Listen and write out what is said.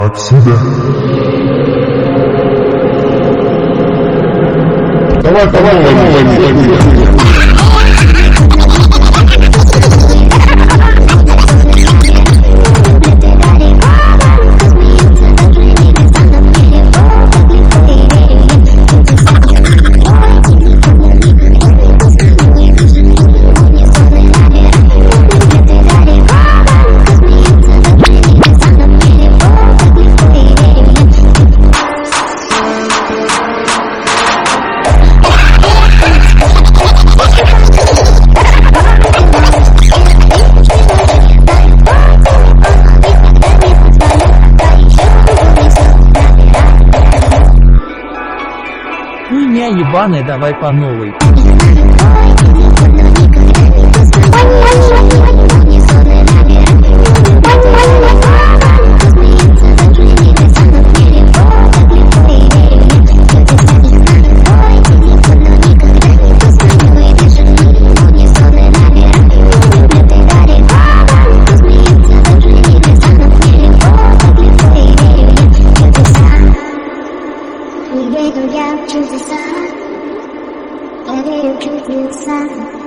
Отсюда. Давай, Хуйня ебаная, давай по новой. Не верю я в чудеса, я верю в чудеса.